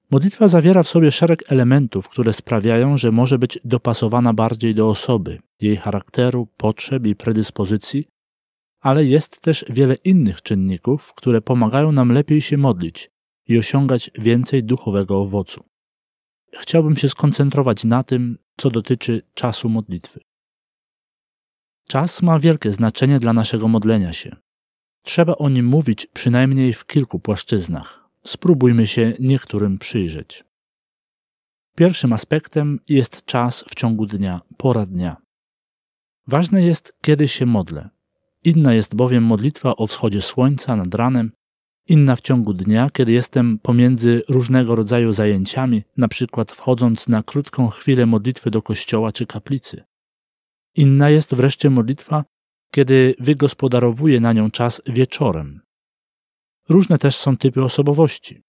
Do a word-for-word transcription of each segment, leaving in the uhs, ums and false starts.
Modlitwa zawiera w sobie szereg elementów, które sprawiają, że może być dopasowana bardziej do osoby, jej charakteru, potrzeb i predyspozycji, ale jest też wiele innych czynników, które pomagają nam lepiej się modlić i osiągać więcej duchowego owocu. Chciałbym się skoncentrować na tym, co dotyczy czasu modlitwy. Czas ma wielkie znaczenie dla naszego modlenia się. Trzeba o nim mówić przynajmniej w kilku płaszczyznach. Spróbujmy się niektórym przyjrzeć. Pierwszym aspektem jest czas w ciągu dnia, pora dnia. Ważne jest, kiedy się modlę. Inna jest bowiem modlitwa o wschodzie słońca nad ranem, inna w ciągu dnia, kiedy jestem pomiędzy różnego rodzaju zajęciami, na przykład wchodząc na krótką chwilę modlitwy do kościoła czy kaplicy. Inna jest wreszcie modlitwa, kiedy wygospodarowuję na nią czas wieczorem. Różne też są typy osobowości.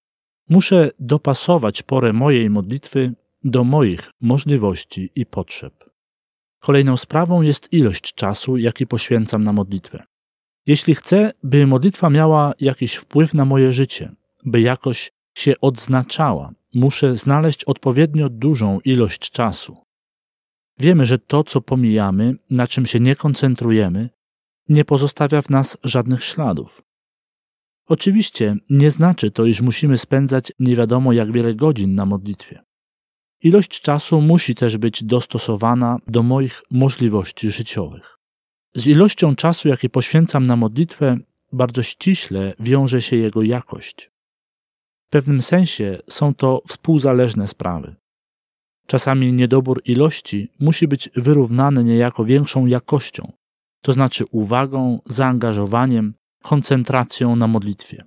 Muszę dopasować porę mojej modlitwy do moich możliwości i potrzeb. Kolejną sprawą jest ilość czasu, jaki poświęcam na modlitwę. Jeśli chcę, by modlitwa miała jakiś wpływ na moje życie, by jakoś się odznaczała, muszę znaleźć odpowiednio dużą ilość czasu. Wiemy, że to, co pomijamy, na czym się nie koncentrujemy, nie pozostawia w nas żadnych śladów. Oczywiście nie znaczy to, iż musimy spędzać nie wiadomo jak wiele godzin na modlitwie. Ilość czasu musi też być dostosowana do moich możliwości życiowych. Z ilością czasu, jaki poświęcam na modlitwę, bardzo ściśle wiąże się jego jakość. W pewnym sensie są to współzależne sprawy. Czasami niedobór ilości musi być wyrównany niejako większą jakością, to znaczy uwagą, zaangażowaniem, koncentracją na modlitwie.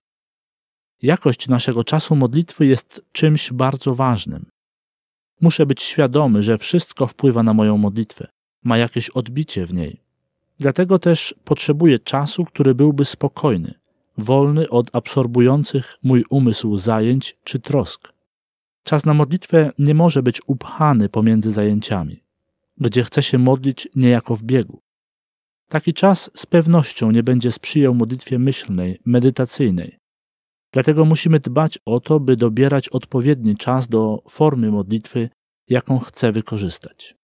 Jakość naszego czasu modlitwy jest czymś bardzo ważnym. Muszę być świadomy, że wszystko wpływa na moją modlitwę, ma jakieś odbicie w niej. Dlatego też potrzebuję czasu, który byłby spokojny, wolny od absorbujących mój umysł zajęć czy trosk. Czas na modlitwę nie może być upchany pomiędzy zajęciami, gdzie chcę się modlić niejako w biegu. Taki czas z pewnością nie będzie sprzyjał modlitwie myślnej, medytacyjnej. Dlatego musimy dbać o to, by dobierać odpowiedni czas do formy modlitwy, jaką chcę wykorzystać.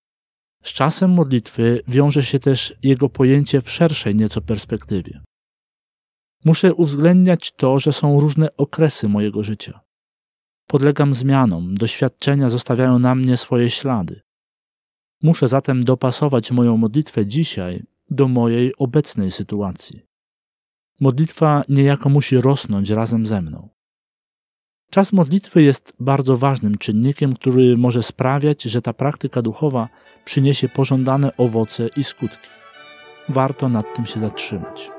Z czasem modlitwy wiąże się też jego pojęcie w szerszej nieco perspektywie. Muszę uwzględniać to, że są różne okresy mojego życia. Podlegam zmianom, doświadczenia zostawiają na mnie swoje ślady. Muszę zatem dopasować moją modlitwę dzisiaj do mojej obecnej sytuacji. Modlitwa niejako musi rosnąć razem ze mną. Czas modlitwy jest bardzo ważnym czynnikiem, który może sprawiać, że ta praktyka duchowa przyniesie pożądane owoce i skutki. Warto nad tym się zatrzymać.